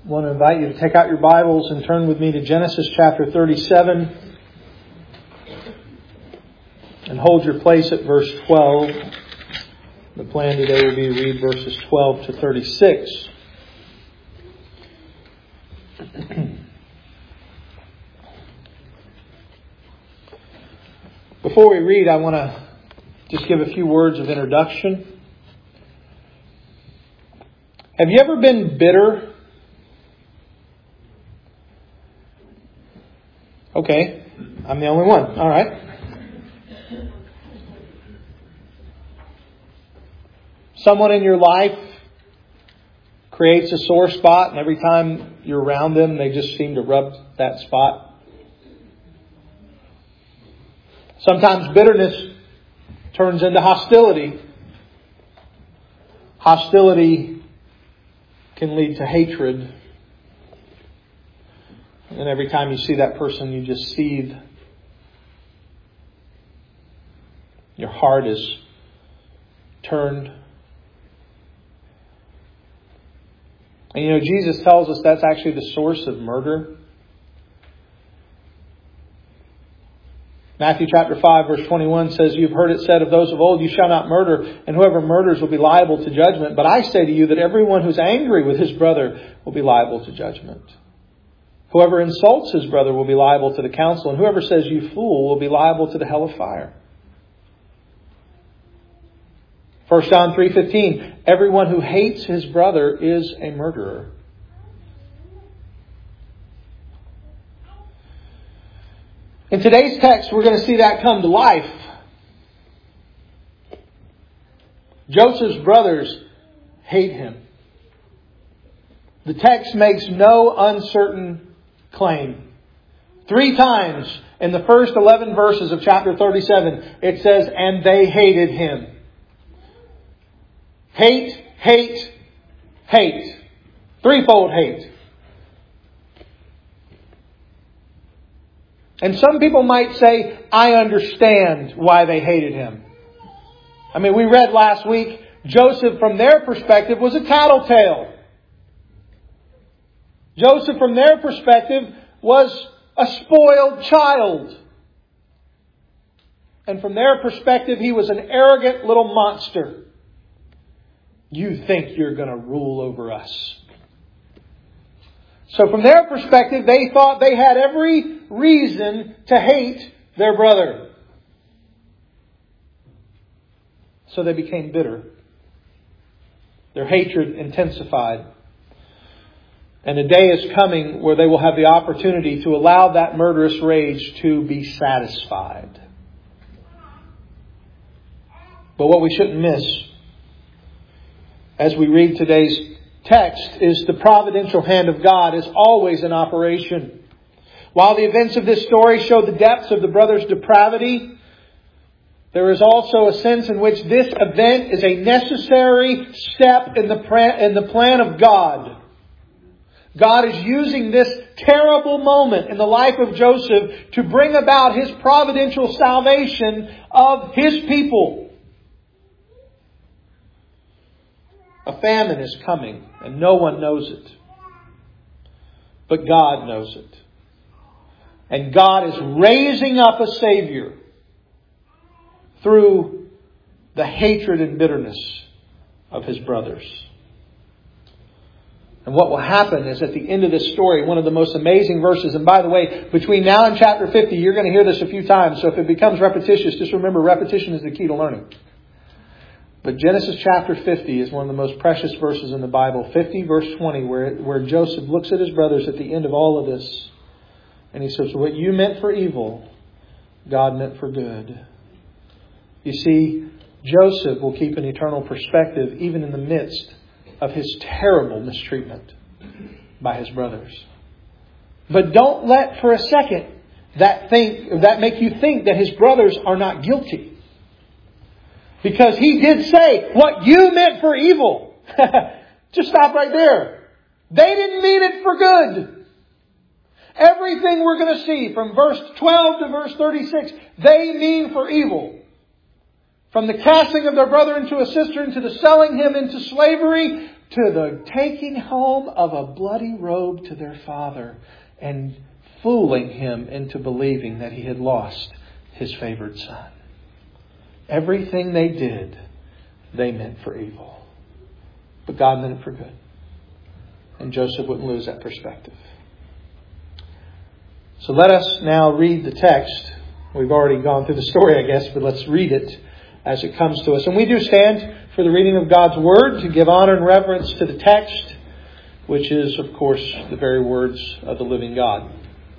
I want to invite you to take out your Bibles and turn with me to Genesis chapter 37 and hold your place at verse 12. The plan today will be to read verses 12 to 36. Before we read, I want to just give a few words of introduction. Have you ever been bitter? Okay, I'm the only one. All right. Someone in your life creates a sore spot, and every time you're around them, they just seem to rub that spot. Sometimes bitterness turns into hostility. Hostility can lead to hatred. And every time you see that person, you just seethe. Your heart is turned. And Jesus tells us that's actually the source of murder. Matthew chapter 5 verse 21 says, "You've heard it said of those of old, you shall not murder, and whoever murders will be liable to judgment. But I say to you that everyone who's angry with his brother will be liable to judgment. Whoever insults his brother will be liable to the council, and whoever says you fool will be liable to the hell of fire." 1 John 3:15, "Everyone who hates his brother is a murderer." In today's text, we're going to see that come to life. Joseph's brothers hate him. The text makes no uncertain claim. 3 times in the first 11 verses of chapter 37, it says, "And they hated him." Hate, hate, hate. Threefold hate. And some people might say, I understand why they hated him. I mean, we read last week, Joseph from their perspective was a tattletale. Joseph from their perspective was a spoiled child. And from their perspective, he was an arrogant little monster. You think you're going to rule over us. So from their perspective, they thought they had every reason to hate their brother. So they became bitter. Their hatred intensified. And a day is coming where they will have the opportunity to allow that murderous rage to be satisfied. But what we shouldn't miss as we read today's text is the providential hand of God is always in operation. While the events of this story show the depths of the brothers' depravity, there is also a sense in which this event is a necessary step in the plan of God. God is using this terrible moment in the life of Joseph to bring about His providential salvation of His people. A famine is coming and no one knows it. But God knows it. And God is raising up a Savior through the hatred and bitterness of His brothers. And what will happen is at the end of this story, one of the most amazing verses, and by the way, between now and chapter 50, you're going to hear this a few times, so if it becomes repetitious, just remember repetition is the key to learning. But Genesis chapter 50 is one of the most precious verses in the Bible. 50 verse 20, where Joseph looks at his brothers at the end of all of this. And he says, what you meant for evil, God meant for good. You see, Joseph will keep an eternal perspective even in the midst of his terrible mistreatment by his brothers. But don't let for a second that make you think that his brothers are not guilty. Because he did say, what you meant for evil. Just stop right there. They didn't mean it for good. Everything we're going to see from verse 12 to verse 36, they mean for evil. From the casting of their brother into a cistern to the selling him into slavery, to the taking home of a bloody robe to their father and fooling him into believing that he had lost his favored son. Everything they did, they meant for evil. But God meant it for good. And Joseph wouldn't lose that perspective. So let us now read the text. We've already gone through the story, I guess, but let's read it as it comes to us. And we do stand for the reading of God's Word to give honor and reverence to the text, which is, of course, the very words of the living God.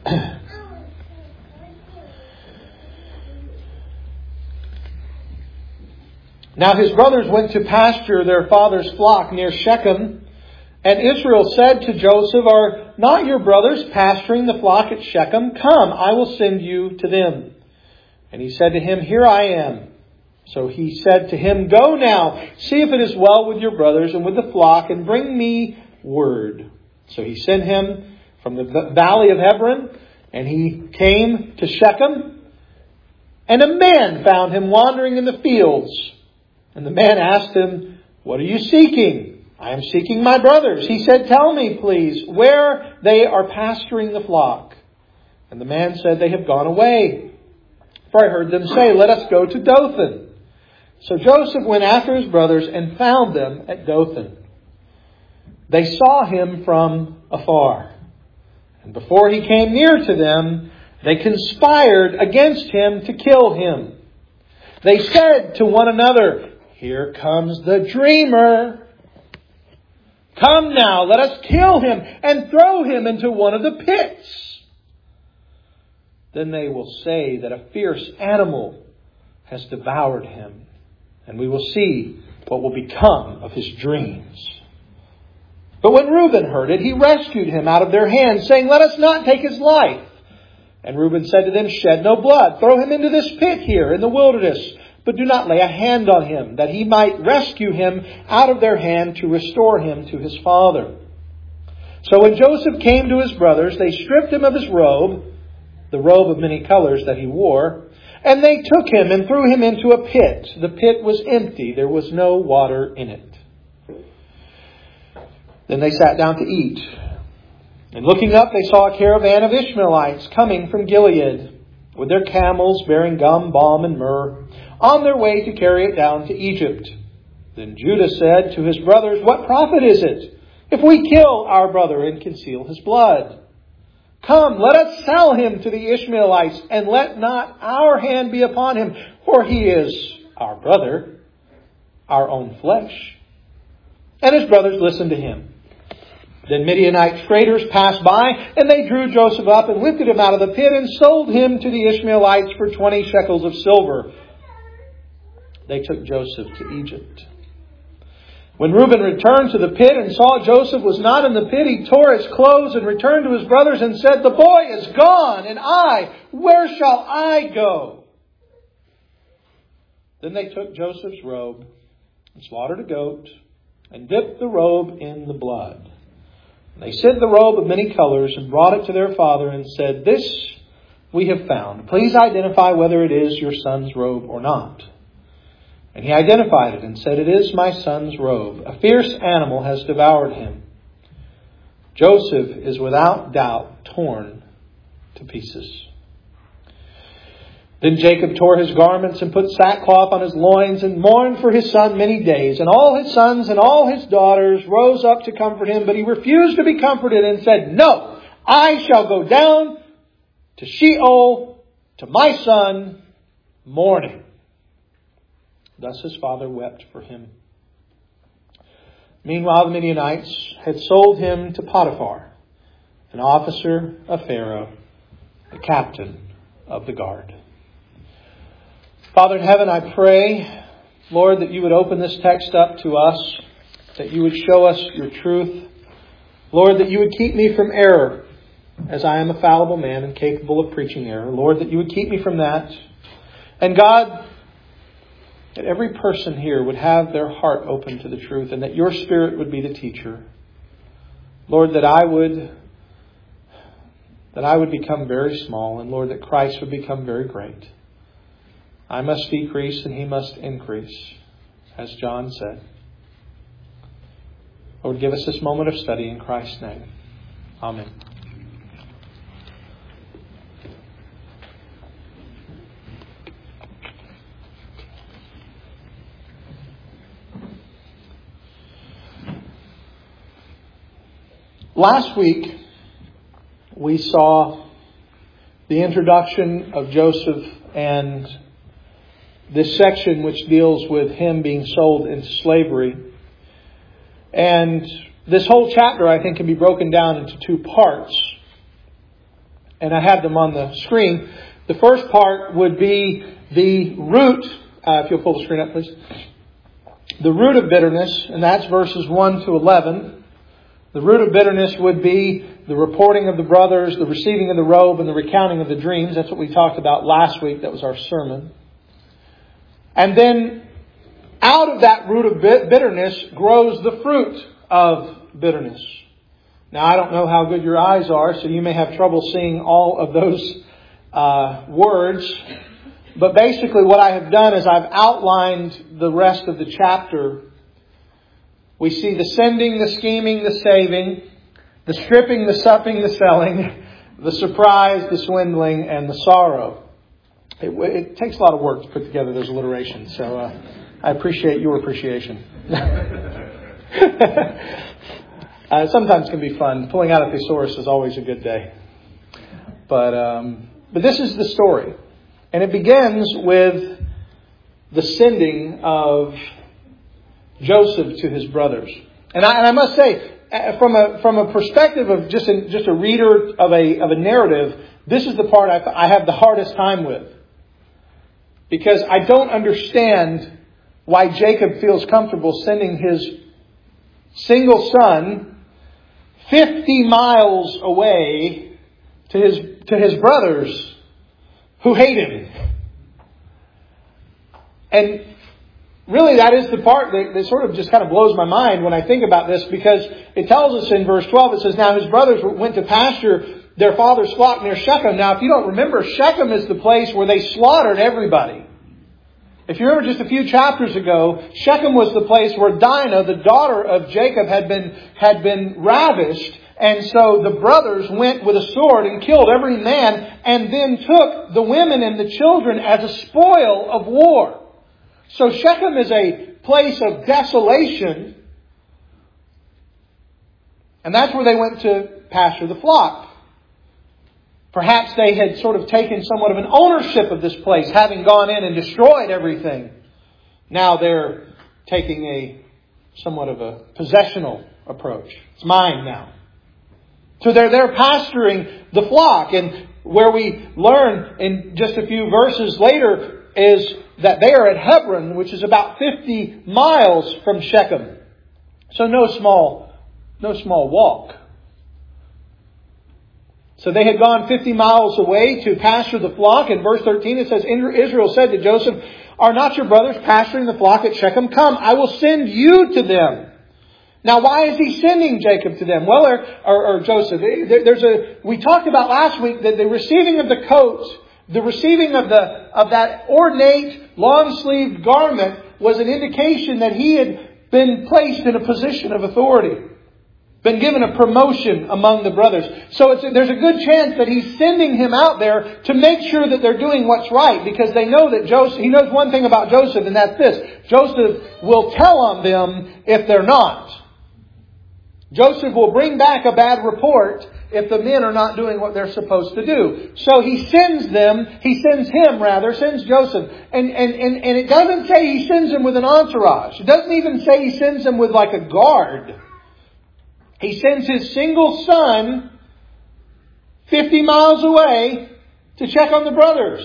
Now his brothers went to pasture their father's flock near Shechem. And Israel said to Joseph, "Are not your brothers pasturing the flock at Shechem? Come, I will send you to them." And he said to him, "Here I am." So he said to him, "Go now, see if it is well with your brothers and with the flock, and bring me word." So he sent him from the valley of Hebron, and he came to Shechem. And a man found him wandering in the fields. And the man asked him, "What are you seeking?" "I am seeking my brothers." He said, "Tell me, please, where they are pasturing the flock." And the man said, "They have gone away. For I heard them say, 'Let us go to Dothan.'" So Joseph went after his brothers and found them at Dothan. They saw him from afar. And before he came near to them, they conspired against him to kill him. They said to one another, "Here comes the dreamer. Come now, let us kill him and throw him into one of the pits. Then they will say that a fierce animal has devoured him, and we will see what will become of his dreams." But when Reuben heard it, he rescued him out of their hands, saying, "Let us not take his life." And Reuben said to them, "Shed no blood. Throw him into this pit here in the wilderness. But do not lay a hand on him, that he might rescue him out of their hand to restore him to his father." So when Joseph came to his brothers, they stripped him of his robe, the robe of many colors that he wore, and they took him and threw him into a pit. The pit was empty. There was no water in it. Then they sat down to eat. And looking up, they saw a caravan of Ishmaelites coming from Gilead, with their camels bearing gum, balm, and myrrh, on their way to carry it down to Egypt. Then Judah said to his brothers, "What profit is it if we kill our brother and conceal his blood? Come, let us sell him to the Ishmaelites, and let not our hand be upon him, for he is our brother, our own flesh." And his brothers listened to him. Then Midianite traders passed by, and they drew Joseph up and lifted him out of the pit and sold him to the Ishmaelites for 20 shekels of silver. They took Joseph to Egypt. When Reuben returned to the pit and saw Joseph was not in the pit, he tore his clothes and returned to his brothers and said, "The boy is gone, and where shall I go?" Then they took Joseph's robe and slaughtered a goat and dipped the robe in the blood. They sent the robe of many colors and brought it to their father and said, "This we have found. Please identify whether it is your son's robe or not." And he identified it and said, "It is my son's robe. A fierce animal has devoured him." Joseph is without doubt torn to pieces. Then Jacob tore his garments and put sackcloth on his loins and mourned for his son many days. And all his sons and all his daughters rose up to comfort him, but he refused to be comforted and said, "No, I shall go down to Sheol to my son mourning." Thus his father wept for him. Meanwhile, the Midianites had sold him to Potiphar, an officer of Pharaoh, the captain of the guard. Father in heaven, I pray, Lord, that you would open this text up to us, that you would show us your truth. Lord, that you would keep me from error, as I am a fallible man and capable of preaching error. Lord, that you would keep me from that. And God, that every person here would have their heart open to the truth, and that your Spirit would be the teacher. Lord, that I would become very small, and Lord, that Christ would become very great. I must decrease and he must increase, as John said. Lord, give us this moment of study in Christ's name. Amen. Last week, we saw the introduction of Joseph and this section which deals with him being sold into slavery. And this whole chapter, I think, can be broken down into two parts. And I have them on the screen. The first part would be the root, if you'll pull the screen up, please. The root of bitterness, and that's verses 1 to 11. The root of bitterness would be the reporting of the brothers, the receiving of the robe, and the recounting of the dreams. That's what we talked about last week. That was our sermon. And then out of that root of bitterness grows the fruit of bitterness. Now, I don't know how good your eyes are, so you may have trouble seeing all of those words. But basically what I have done is I've outlined the rest of the chapter. We see the sending, the scheming, the saving, the stripping, the supping, the selling, the surprise, the swindling, and the sorrow. It takes a lot of work to put together those alliterations, so I appreciate your appreciation. Sometimes can be fun. Pulling out a thesaurus is always a good day. But this is the story. And it begins with the sending of Joseph to his brothers. And I must say, from a perspective of just a reader of a narrative, this is the part I have the hardest time with. Because I don't understand why Jacob feels comfortable sending his single son 50 miles away to his brothers who hate him. And really that is the part that sort of just kind of blows my mind when I think about this, because it tells us in verse 12, it says, now his brothers went to pasture their father's flock near Shechem. Now, if you don't remember, Shechem is the place where they slaughtered everybody. If you remember just a few chapters ago, Shechem was the place where Dinah, the daughter of Jacob, had been ravished. And so the brothers went with a sword and killed every man, and then took the women and the children as a spoil of war. So Shechem is a place of desolation. And that's where they went to pasture the flock. Perhaps they had sort of taken somewhat of an ownership of this place, having gone in and destroyed everything. Now they're taking somewhat of a possessional approach. It's mine now. So they're pasturing the flock. And where we learn in just a few verses later is that they are at Hebron, which is about 50 miles from Shechem. So no small walk. So they had gone 50 miles away to pasture the flock. In verse 13 it says, Israel said to Joseph, are not your brothers pasturing the flock at Shechem? Come, I will send you to them. Now, why is he sending Jacob to them? Well, or Joseph. We talked about last week that the receiving of the coat, the receiving of that ornate long-sleeved garment was an indication that he had been placed in a position of authority. Been given a promotion among the brothers. So there's a good chance that he's sending him out there to make sure that they're doing what's right. Because they know that he knows one thing about Joseph, and that's this. Joseph will tell on them if they're not. Joseph will bring back a bad report if the men are not doing what they're supposed to do. So he sends Joseph. And it doesn't say he sends him with an entourage. It doesn't even say he sends him with like a guard. He sends his single son 50 miles away to check on the brothers.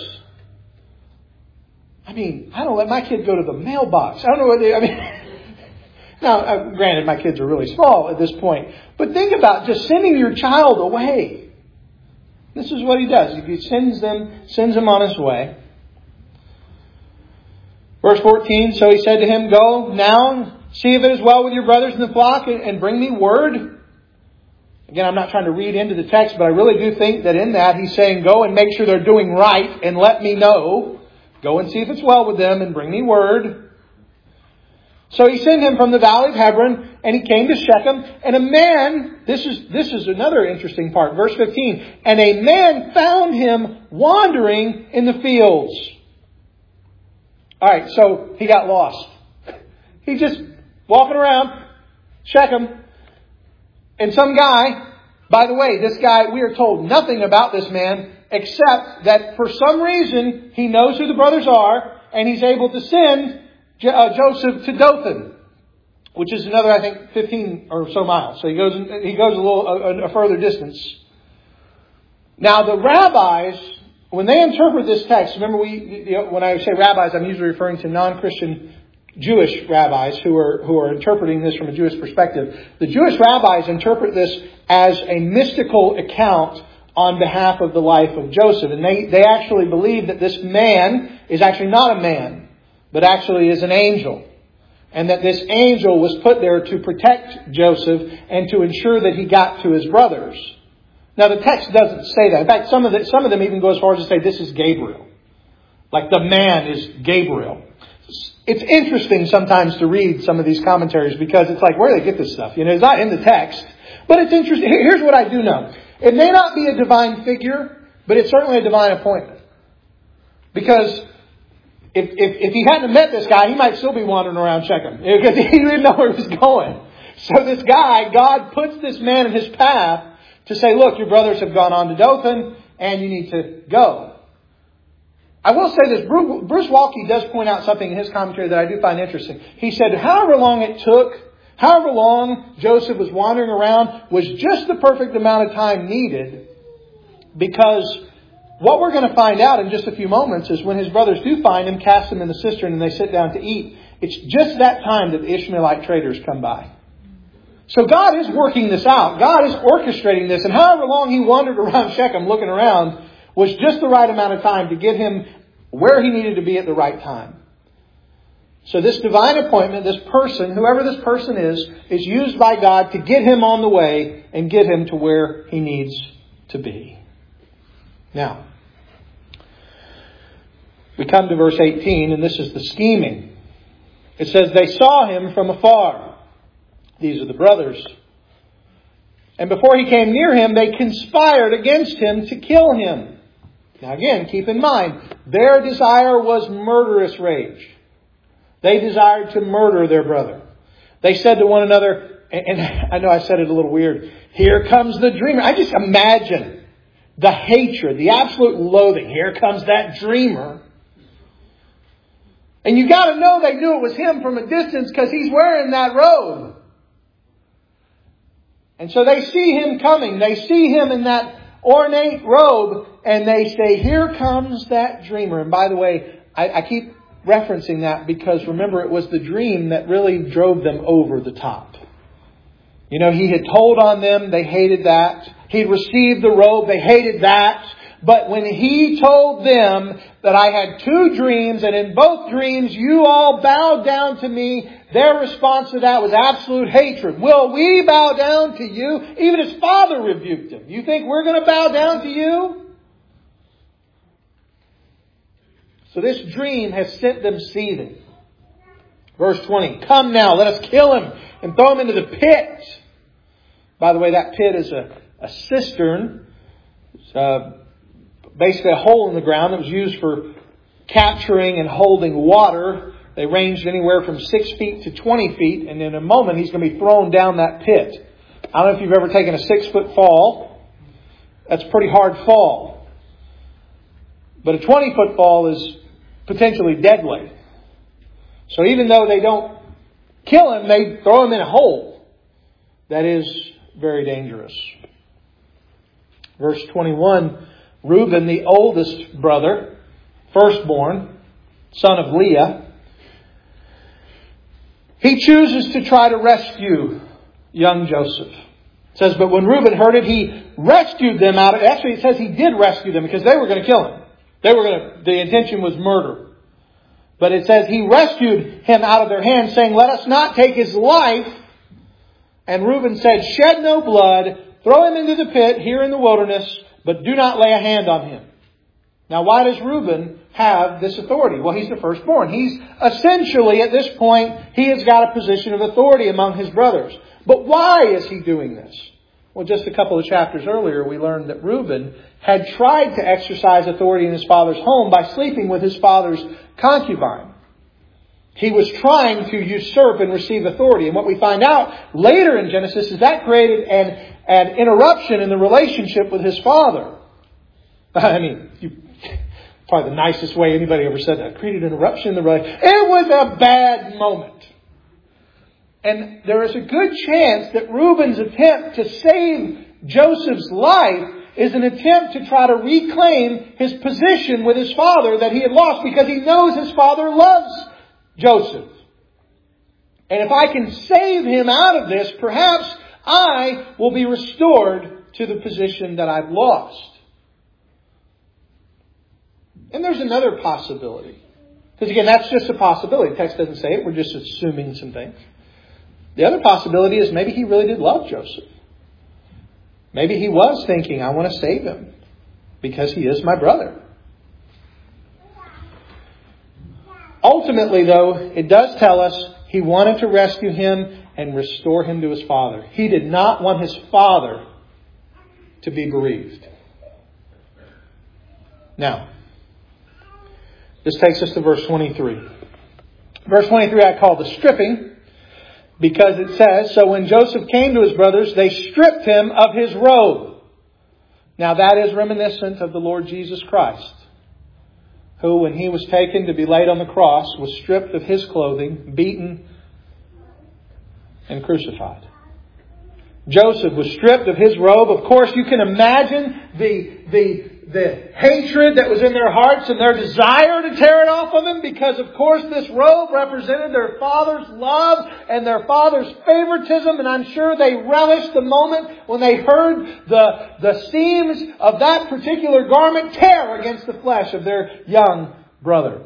I mean, I don't let my kid go to the mailbox. I don't know what Now, granted, my kids are really small at this point. But think about just sending your child away. This is what he does. He sends him on his way. Verse 14, so he said to him, go now, see if it is well with your brothers in the flock, and bring me word. Again, I'm not trying to read into the text, but I really do think that in that he's saying, go and make sure they're doing right and let me know. Go and see if it's well with them and bring me word. So he sent him from the valley of Hebron, and he came to Shechem, and a man, this is another interesting part, verse 15, and a man found him wandering in the fields. Alright, so he got lost. He's just walking around Shechem, and some guy, by the way, this guy, we are told nothing about this man, except that for some reason, he knows who the brothers are, and he's able to send Joseph to Dothan, which is another, I think, 15 or so miles. So he goes a further distance. Now the rabbis, when they interpret this text, remember when I say rabbis, I'm usually referring to non-Christian Jewish rabbis who are interpreting this from a Jewish perspective. The Jewish rabbis interpret this as a mystical account on behalf of the life of Joseph. And they actually believe that this man is actually not a man, but actually is an angel. And that this angel was put there to protect Joseph and to ensure that he got to his brothers. Now the text doesn't say that. In fact, some of them even go as far as to say this is Gabriel. Like the man is Gabriel. It's interesting sometimes to read some of these commentaries because it's like, where do they get this stuff? It's not in the text. But it's interesting. Here's what I do know. It may not be a divine figure, but it's certainly a divine appointment. Because if he hadn't met this guy, he might still be wandering around Shechem. Because he didn't know where he was going. So this guy, God puts this man in his path to say, look, your brothers have gone on to Dothan and you need to go. I will say this, Bruce Waltke does point out something in his commentary that I do find interesting. He said, however long Joseph was wandering around was just the perfect amount of time needed, because what we're going to find out in just a few moments is when his brothers do find him, cast him in the cistern, and they sit down to eat, it's just that time that the Ishmaelite traders come by. So God is working this out. God is orchestrating this. And however long he wandered around Shechem looking around was just the right amount of time to get him where he needed to be at the right time. So this divine appointment, this person, whoever this person is used by God to get him on the way and get him to where he needs to be. Now, we come to verse 18, and this is the scheming. It says, they saw him from afar. These are the brothers. And before he came near him, they conspired against him to kill him. Now again, keep in mind, their desire was murderous rage. They desired to murder their brother. They said to one another, and I know I said it a little weird, here comes the dreamer. I just imagine the hatred, the absolute loathing. Here comes that dreamer. And you got to know they knew it was him from a distance because he's wearing that robe. And so they see him coming. They see him in that ornate robe, and they say, here comes that dreamer. And by the way, I keep referencing that because remember, it was the dream that really drove them over the top. He had told on them, they hated that. He'd received the robe, they hated that. But when he told them that I had two dreams, and in both dreams you all bowed down to me, their response to that was absolute hatred. Will we bow down to you? Even his father rebuked him. You think we're going to bow down to you? So this dream has sent them seething. Verse 20. Come now, let us kill him and throw him into the pit. By the way, that pit is a cistern. It's basically a hole in the ground that was used for capturing and holding water. They ranged anywhere from 6 feet to 20 feet. And in a moment, he's going to be thrown down that pit. I don't know if you've ever taken a 6-foot fall. That's a pretty hard fall. But a 20-foot fall is potentially deadly. So even though they don't kill him, they throw him in a hole. That is very dangerous. Verse 21, Reuben, the oldest brother, firstborn, son of Leah, he chooses to try to rescue young Joseph. It says, but when Reuben heard it, he rescued them out of... Actually, it says he did rescue them because they were going to kill him. The intention was murder. But it says he rescued him out of their hands, saying, let us not take his life. And Reuben said, shed no blood, throw him into the pit here in the wilderness, but do not lay a hand on him. Now, why does Reuben have this authority? Well, he's the firstborn. He's essentially, at this point, he has got a position of authority among his brothers. But why is he doing this? Well, just a couple of chapters earlier, we learned that Reuben had tried to exercise authority in his father's home by sleeping with his father's concubine. He was trying to usurp and receive authority. And what we find out later in Genesis is that created an interruption in the relationship with his father. I mean, probably the nicest way anybody ever said that. Created an interruption in the relationship. It was a bad moment. And there is a good chance that Reuben's attempt to save Joseph's life is an attempt to try to reclaim his position with his father that he had lost, because he knows his father loves Joseph. And if I can save him out of this, perhaps I will be restored to the position that I've lost. And there's another possibility. Because again, that's just a possibility. The text doesn't say it. We're just assuming some things. The other possibility is maybe he really did love Joseph. Maybe he was thinking, I want to save him because he is my brother. Ultimately, though, it does tell us he wanted to rescue him and restore him to his father. He did not want his father to be bereaved. Now, this takes us to verse 23. Verse 23 I call the stripping, because it says, so when Joseph came to his brothers, they stripped him of his robe. Now that is reminiscent of the Lord Jesus Christ, who, when he was taken to be laid on the cross, was stripped of his clothing, beaten, and crucified. Joseph was stripped of his robe. Of course, you can imagine the hatred that was in their hearts and their desire to tear it off of him, because, of course, this robe represented their father's love and their father's favoritism. And I'm sure they relished the moment when they heard the seams of that particular garment tear against the flesh of their young brother.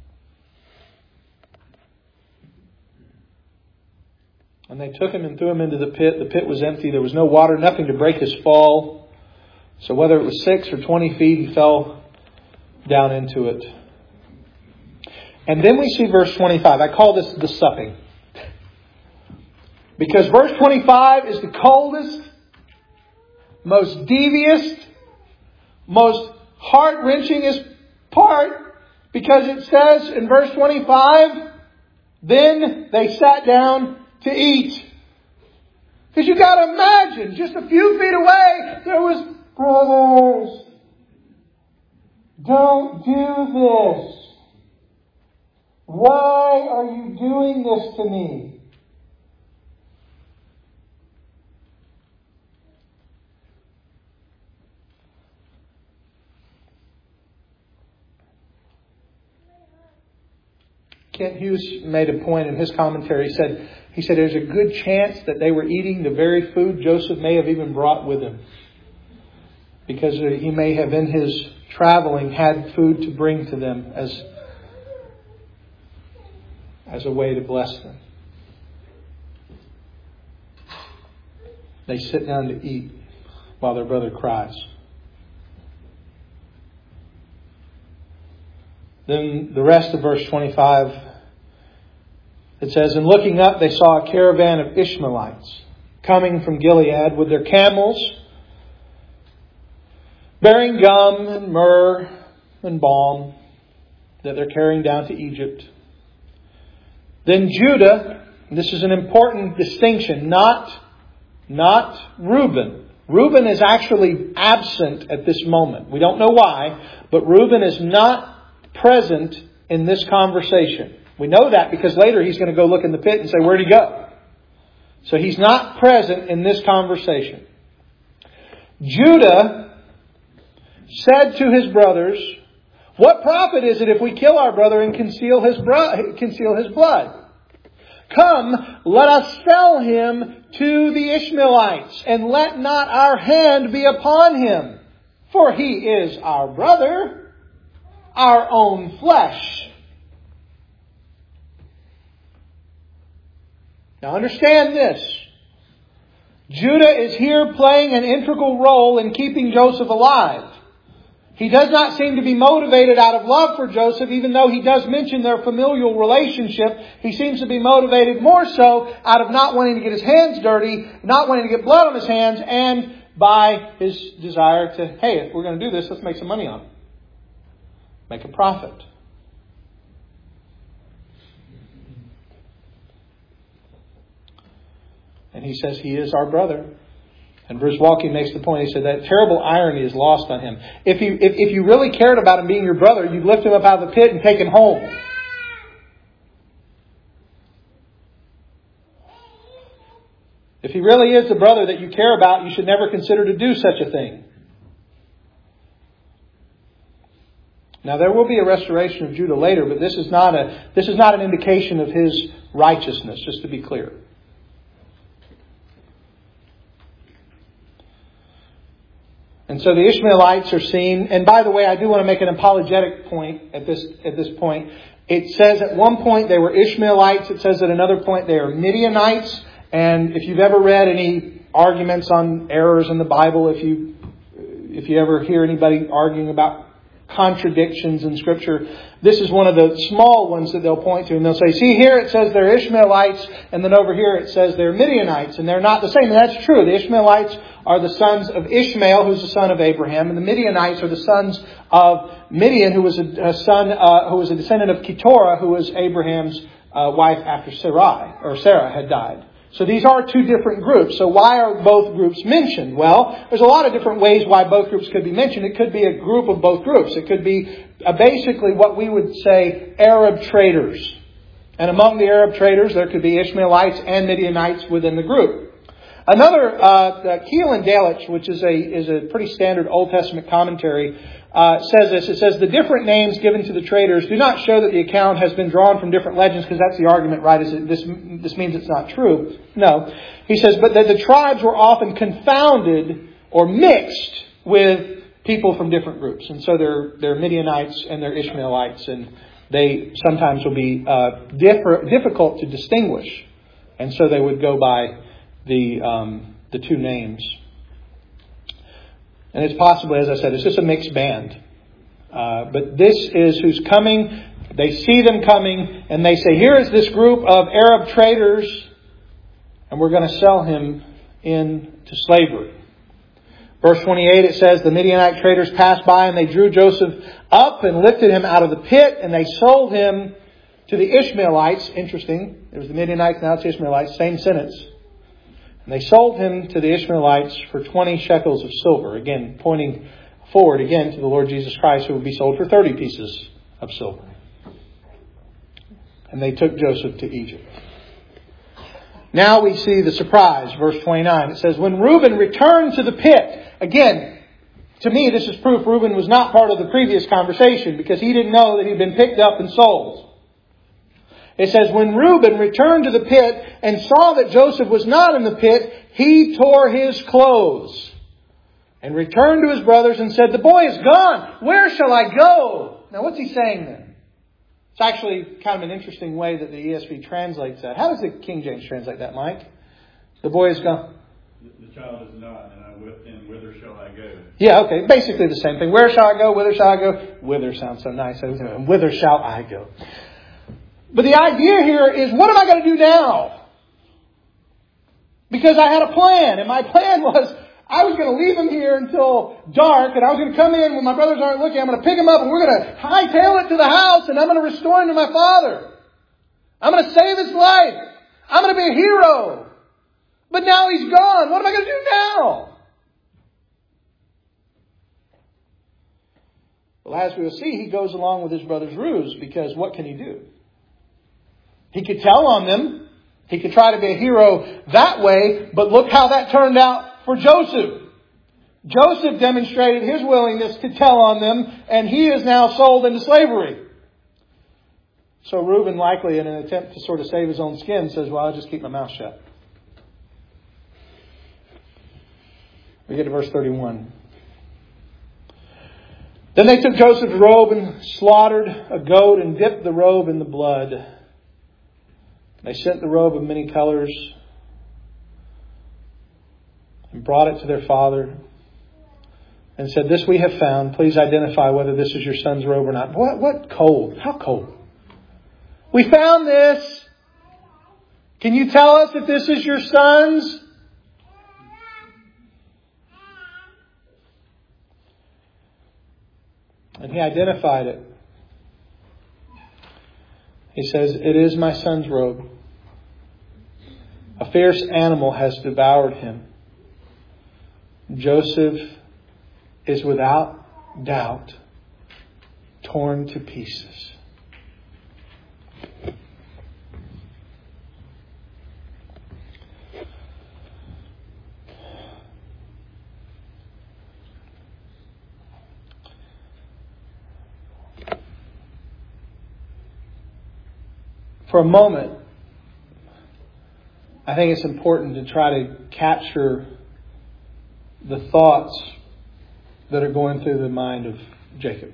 And they took him and threw him into the pit. The pit was empty. There was no water, nothing to break his fall. So whether it was 6 or 20 feet, he fell down into it. And then we see verse 25. I call this the supping. Because verse 25 is the coldest, most devious, most heart-wrenchingest part. Because it says in verse 25, then they sat down to eat. Because you got to imagine, just a few feet away, there was, brothers, don't do this. Why are you doing this to me? Kent Hughes made a point in his commentary. He said there's a good chance that they were eating the very food Joseph may have even brought with him, because he may have, in his traveling, had food to bring to them as a way to bless them. They sit down to eat while their brother cries. Then the rest of verse 25, it says, and looking up, they saw a caravan of Ishmaelites coming from Gilead with their camels, bearing gum and myrrh and balm that they're carrying down to Egypt. Then Judah, and this is an important distinction, not Reuben. Reuben is actually absent at this moment. We don't know why, but Reuben is not present in this conversation. We know that because later he's going to go look in the pit and say, where'd he go? So he's not present in this conversation. Judah said to his brothers, what profit is it if we kill our brother and conceal his blood? Come, let us sell him to the Ishmaelites, and let not our hand be upon him. For he is our brother, our own flesh. Now understand this. Judah is here playing an integral role in keeping Joseph alive. He does not seem to be motivated out of love for Joseph, even though he does mention their familial relationship. He seems to be motivated more so out of not wanting to get his hands dirty, not wanting to get blood on his hands, and by his desire to, hey, if we're going to do this, let's make some money on it. Make a profit. And he says he is our brother. And Bruce Walkie makes the point, he said that terrible irony is lost on him. If you really cared about him being your brother, you'd lift him up out of the pit and take him home. If he really is the brother that you care about, you should never consider to do such a thing. Now there will be a restoration of Judah later, but this is not an indication of his righteousness, just to be clear. And so the Ishmaelites are seen. And by the way, I do want to make an apologetic point at this point. It says at one point they were Ishmaelites. It says at another point they are Midianites. And if you've ever read any arguments on errors in the Bible, if you ever hear anybody arguing about contradictions in Scripture, this is one of the small ones that they'll point to. And they'll say, see, here it says they're Ishmaelites, and then over here it says they're Midianites, and they're not the same. And that's true. The Ishmaelites are the sons of Ishmael, who's the son of Abraham, and the Midianites are the sons of Midian, who was a descendant of Keturah, who was Abraham's wife after Sarah had died. So these are two different groups. So why are both groups mentioned? Well, there's a lot of different ways why both groups could be mentioned. It could be a group of both groups. It could be basically what we would say Arab traders. And among the Arab traders, there could be Ishmaelites and Midianites within the group. Another, Keelan Delitzsch, which is a pretty standard Old Testament commentary, says this. It says, the different names given to the traders do not show that the account has been drawn from different legends, because that's the argument, right? This means it's not true. No. He says, but that the tribes were often confounded or mixed with people from different groups. And so they're Midianites and they're Ishmaelites, and they sometimes will be difficult to distinguish. And so they would go by the two names. And it's possibly, as I said, it's just a mixed band. But this is who's coming. They see them coming, and they say, here is this group of Arab traders, and we're going to sell him into slavery. Verse 28, it says, the Midianite traders passed by, and they drew Joseph up and lifted him out of the pit, and they sold him to the Ishmaelites. Interesting. It was the Midianites, now it's the Ishmaelites. Same sentence. And they sold him to the Ishmaelites for 20 shekels of silver. Again, pointing forward again to the Lord Jesus Christ, who would be sold for 30 pieces of silver. And they took Joseph to Egypt. Now we see the surprise. Verse 29. It says, when Reuben returned to the pit. Again, to me this is proof Reuben was not part of the previous conversation, because he didn't know that he'd been picked up and sold. It says, when Reuben returned to the pit and saw that Joseph was not in the pit, he tore his clothes and returned to his brothers and said, the boy is gone. Where shall I go? Now, what's he saying then? It's actually kind of an interesting way that the ESV translates that. How does the King James translate that, Mike? The boy is gone. The child is not, and I'm with him. Whither shall I go? Yeah, okay. Basically the same thing. Where shall I go? Whither shall I go? Whither sounds so nice. Whither shall I go? But the idea here is, what am I going to do now? Because I had a plan, and my plan was I was going to leave him here until dark, and I was going to come in when my brothers aren't looking. I'm going to pick him up, and we're going to hightail it to the house, and I'm going to restore him to my father. I'm going to save his life. I'm going to be a hero. But now he's gone. What am I going to do now? Well, as we will see, he goes along with his brother's ruse, because what can he do? He could tell on them. He could try to be a hero that way. But look how that turned out for Joseph. Joseph demonstrated his willingness to tell on them, and he is now sold into slavery. So Reuben, likely in an attempt to sort of save his own skin, says, well, I'll just keep my mouth shut. We get to verse 31. Then they took Joseph's robe and slaughtered a goat and dipped the robe in the blood. They sent the robe of many colors and brought it to their father. and said, "This we have found. Please identify whether this is your son's robe or not." What cold? How cold? "We found this. Can you tell us if this is your son's?" And he identified it. He says, "It is my son's robe. A fierce animal has devoured him. Joseph is without doubt torn to pieces." For a moment, I think it's important to try to capture the thoughts that are going through the mind of Jacob.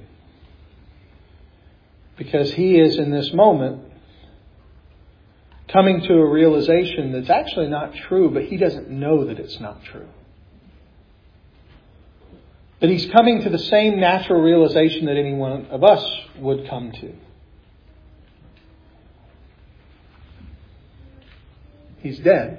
Because he is in this moment coming to a realization that's actually not true, but he doesn't know that it's not true. But he's coming to the same natural realization that any one of us would come to. He's dead.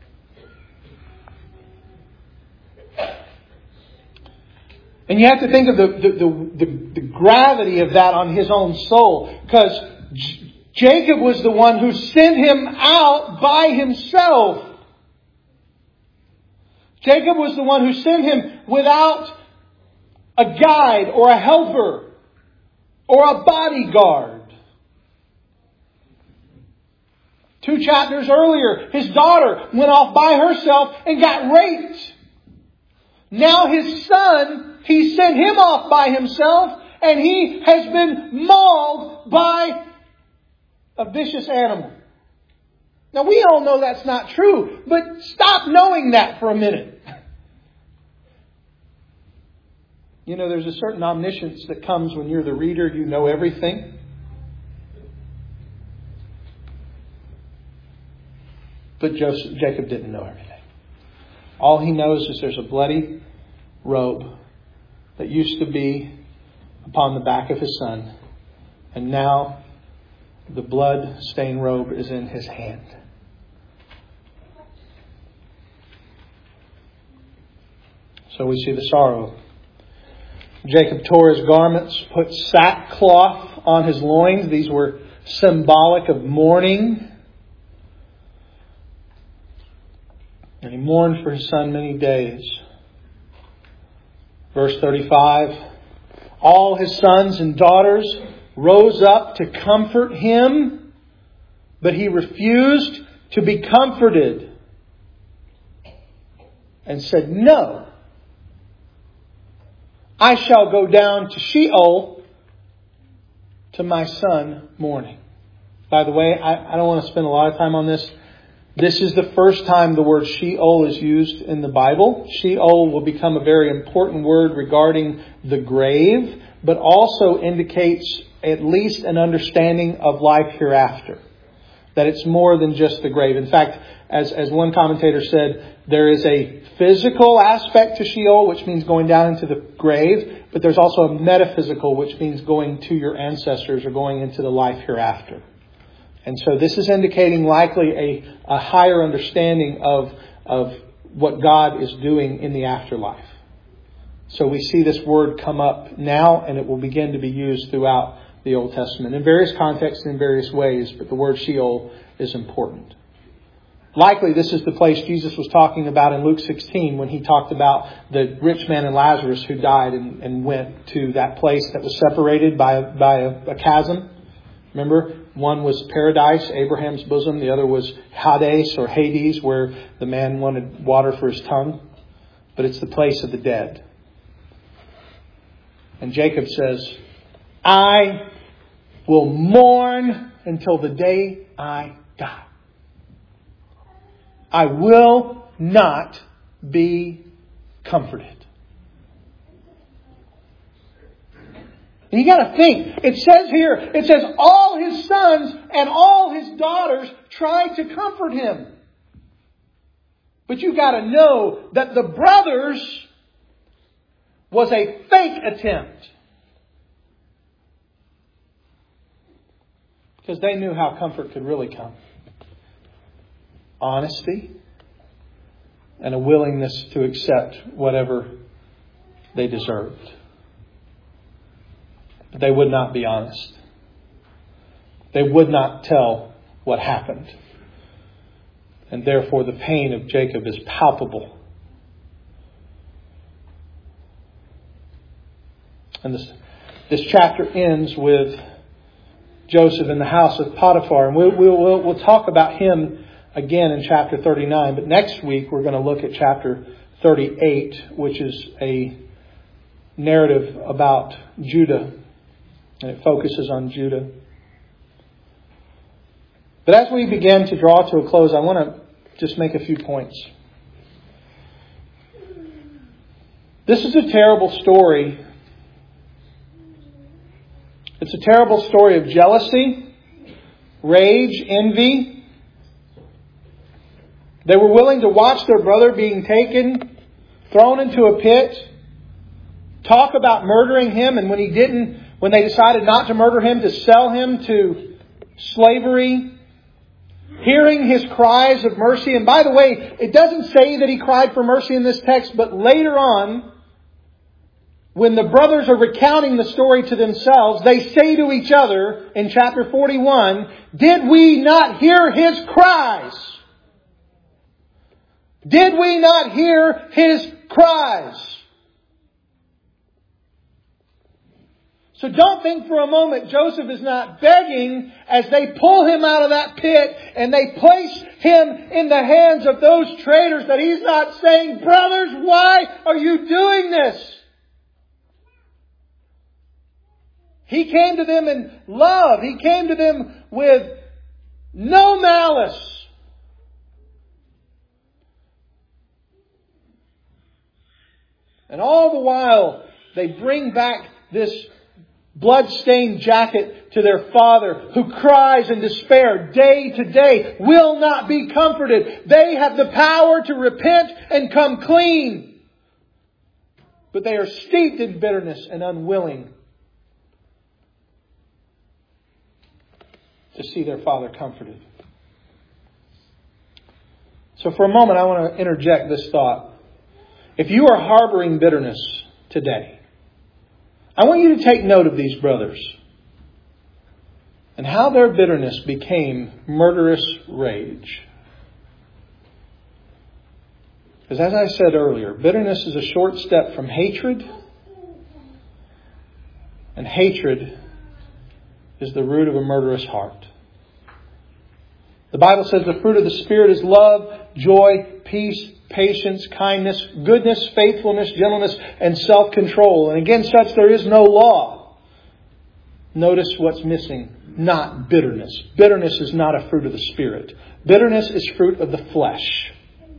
And you have to think of the gravity of that on his own soul. Because Jacob was the one who sent him out by himself. Jacob was the one who sent him without a guide or a helper or a bodyguard. 2 chapters earlier, his daughter went off by herself and got raped. Now his son, he sent him off by himself, and he has been mauled by a vicious animal. Now we all know that's not true, but stop knowing that for a minute. You know, there's a certain omniscience that comes when you're the reader, you know everything. But Jacob didn't know everything. All he knows is there's a bloody robe that used to be upon the back of his son. And now the blood-stained robe is in his hand. So we see the sorrow. Jacob tore his garments, put sackcloth on his loins. These were symbolic of mourning. And he mourned for his son many days. Verse 35. All his sons and daughters rose up to comfort him, but he refused to be comforted and said, "No, I shall go down to Sheol to my son mourning." By the way, I don't want to spend a lot of time on this. This is the first time the word Sheol is used in the Bible. Sheol will become a very important word regarding the grave, but also indicates at least an understanding of life hereafter. That it's more than just the grave. In fact, as one commentator said, there is a physical aspect to Sheol, which means going down into the grave, but there's also a metaphysical, which means going to your ancestors or going into the life hereafter. And so this is indicating likely a higher understanding of what God is doing in the afterlife. So we see this word come up now, and it will begin to be used throughout the Old Testament in various contexts and in various ways, but the word Sheol is important. Likely this is the place Jesus was talking about in Luke 16 when he talked about the rich man and Lazarus who died and went to that place that was separated by a chasm. Remember, one was paradise, Abraham's bosom. The other was Hades or Hades, where the man wanted water for his tongue. But it's the place of the dead. And Jacob says, "I will mourn until the day I die. I will not be comforted." And you got to think, it says all his sons and all his daughters tried to comfort him. But you got to know that the brothers was a fake attempt. Because they knew how comfort could really come. Honesty and a willingness to accept whatever they deserved. But they would not be honest. They would not tell what happened. And therefore the pain of Jacob is palpable. And this chapter ends with Joseph in the house of Potiphar. And we'll talk about him again in chapter 39. But next week we're going to look at chapter 38, which is a narrative about Judah. And it focuses on Judah. But as we begin to draw to a close, I want to just make a few points. This is a terrible story. It's a terrible story of jealousy, rage, envy. They were willing to watch their brother being taken, thrown into a pit, talk about murdering him, and when they decided not to murder him, to sell him to slavery. Hearing his cries of mercy. And by the way, it doesn't say that he cried for mercy in this text, but later on, when the brothers are recounting the story to themselves, they say to each other in chapter 41, "Did we not hear his cries? Did we not hear his cries?" So don't think for a moment Joseph is not begging as they pull him out of that pit and they place him in the hands of those traitors, that he's not saying, "Brothers, why are you doing this?" He came to them in love. He came to them with no malice. And all the while, they bring back this blood-stained jacket to their father, who cries in despair day to day, will not be comforted. They have the power to repent and come clean, but they are steeped in bitterness and unwilling to see their father comforted. So for a moment, I want to interject this thought. If you are harboring bitterness today, I want you to take note of these brothers and how their bitterness became murderous rage. Because as I said earlier, bitterness is a short step from hatred, and hatred is the root of a murderous heart. The Bible says the fruit of the Spirit is love, joy, peace, patience, kindness, goodness, faithfulness, gentleness, and self-control. And against such there is no law. Notice what's missing. Not bitterness. Bitterness is not a fruit of the Spirit. Bitterness is fruit of the flesh.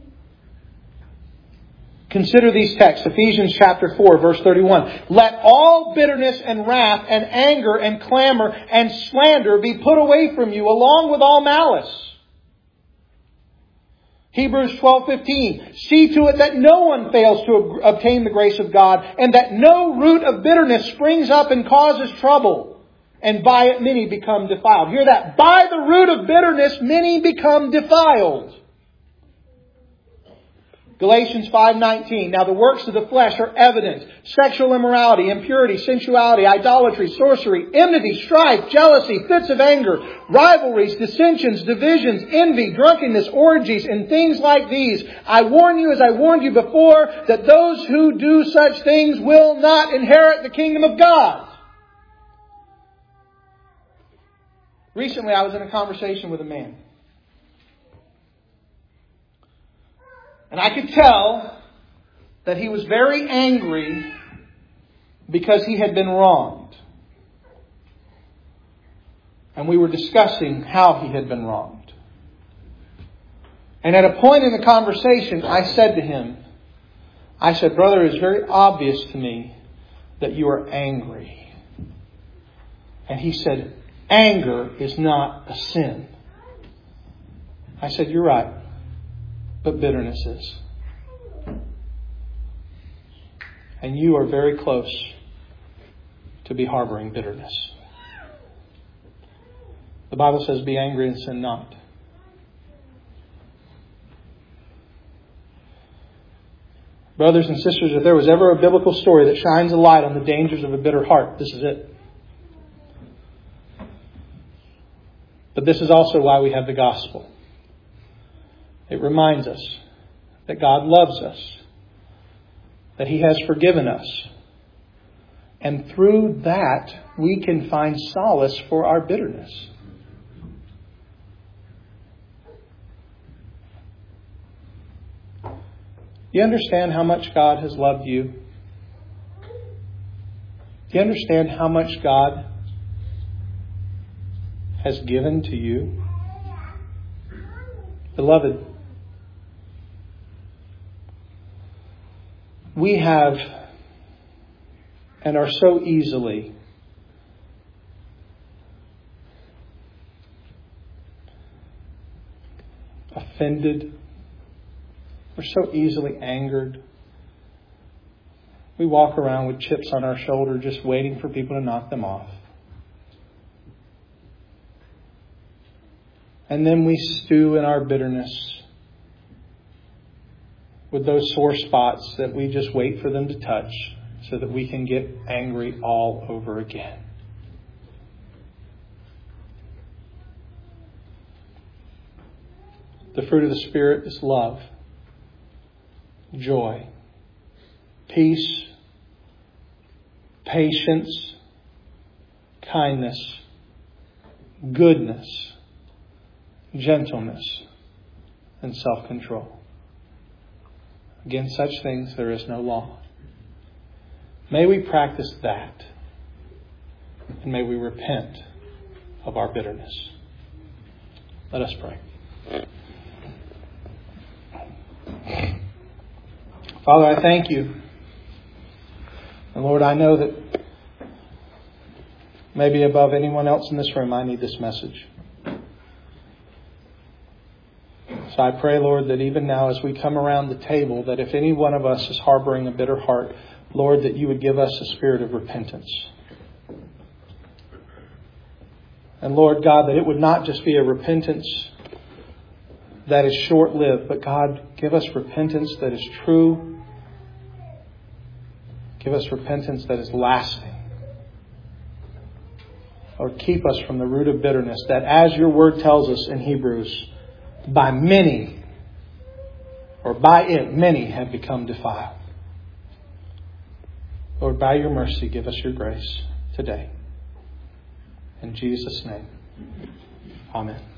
Consider these texts. Ephesians chapter 4, verse 31. "Let all bitterness and wrath and anger and clamor and slander be put away from you, along with all malice." Hebrews 12:15. "See to it that no one fails to obtain the grace of God, and that no root of bitterness springs up and causes trouble, and by it many become defiled." Hear that. By the root of bitterness, many become defiled. Galatians 5:19. "Now the works of the flesh are evident: sexual immorality, impurity, sensuality, idolatry, sorcery, enmity, strife, jealousy, fits of anger, rivalries, dissensions, divisions, envy, drunkenness, orgies, and things like these. I warn you, as I warned you before, that those who do such things will not inherit the kingdom of God." Recently, I was in a conversation with a man. And I could tell that he was very angry because he had been wronged. And we were discussing how he had been wronged. And at a point in the conversation, I said to him, "Brother, it's very obvious to me that you are angry." And he said, "Anger is not a sin." I said, "You're right. But bitterness is." And you are very close to be harboring bitterness. The Bible says, be angry and sin not. Brothers and sisters, if there was ever a biblical story that shines a light on the dangers of a bitter heart, this is it. But this is also why we have the gospel. It reminds us that God loves us, that He has forgiven us. And through that, we can find solace for our bitterness. Do you understand how much God has loved you? Do you understand how much God has given to you? Beloved, we have and are so easily offended. We're so easily angered. We walk around with chips on our shoulder just waiting for people to knock them off. And then we stew in our bitterness with those sore spots that we just wait for them to touch so that we can get angry all over again. The fruit of the Spirit is love, joy, peace, patience, kindness, goodness, gentleness, and self-control. Against such things there is no law. May we practice that, and may we repent of our bitterness. Let us pray. Father, I thank you. And Lord, I know that maybe above anyone else in this room, I need this message. So I pray, Lord, that even now as we come around the table, that if any one of us is harboring a bitter heart, Lord, that you would give us a spirit of repentance. And Lord God, that it would not just be a repentance that is short-lived, but God, give us repentance that is true. Give us repentance that is lasting. Lord, keep us from the root of bitterness, that as your word tells us in Hebrews, by many, or by it, many have become defiled. Lord, by your mercy, give us your grace today. In Jesus' name, amen.